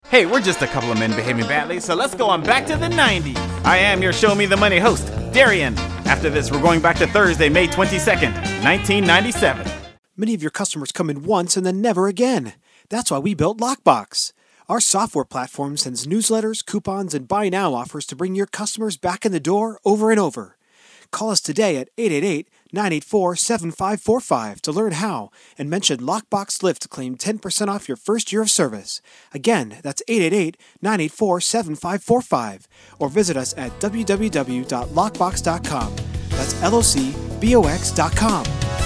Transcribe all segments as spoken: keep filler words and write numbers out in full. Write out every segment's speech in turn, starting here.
Hey, we're just a couple of men behaving badly, so let's go on back to the nineties. I am your Show Me the Money host, Darian. After this, we're going back to Thursday, May twenty-second, nineteen ninety-seven. Many of your customers come in once and then never again. That's why we built Lockbox. Our software platform sends newsletters, coupons, and buy now offers to bring your customers back in the door over and over. Call us today at eight eight eight, nine eight four, seven five four five to learn how and mention Lockbox Lift to claim ten percent off your first year of service. Again, that's eight eight eight, nine eight four, seven five four five or visit us at w w w dot lockbox dot com. That's L O C B O X dot com.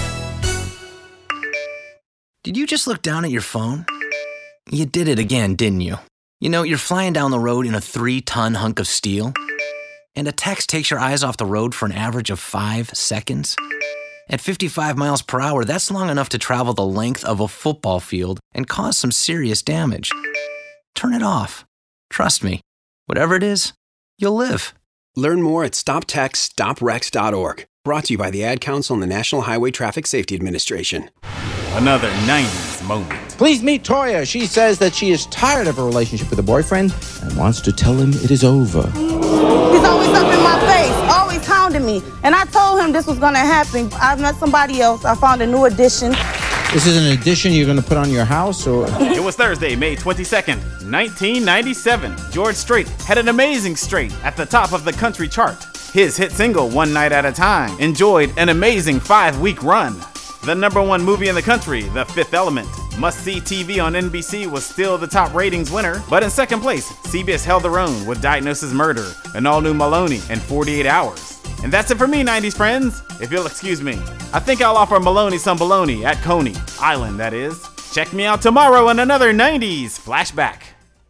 Did you just look down at your phone? You did it again, didn't you? You know, you're flying down the road in a three-ton hunk of steel, and a text takes your eyes off the road for an average of five seconds. At fifty-five miles per hour, that's long enough to travel the length of a football field and cause some serious damage. Turn it off. Trust me, whatever it is, you'll live. Learn more at stop text stop wrecks dot org. Brought to you by the Ad Council and the National Highway Traffic Safety Administration. Another nineties moment. Please meet Toya. She says that she is tired of her relationship with a boyfriend and wants to tell him it is over. He's always up in my face, always hounding me. And I told him this was going to happen. I've met somebody else. I found a new addition. This is an addition you're going to put on your house, or? It was Thursday, May twenty-second, nineteen ninety-seven. George Strait had an amazing straight at the top of the country chart. His hit single, One Night at a Time, enjoyed an amazing five-week run. The number one movie in the country, The Fifth Element, must-see T V on N B C, was still the top ratings winner. But in second place, C B S held their own with Diagnosis Murder, an all-new Maloney, and forty-eight hours. And that's it for me, nineties friends. If you'll excuse me, I think I'll offer Maloney some bologna at Coney Island, that is. Check me out tomorrow in another nineties Flashback.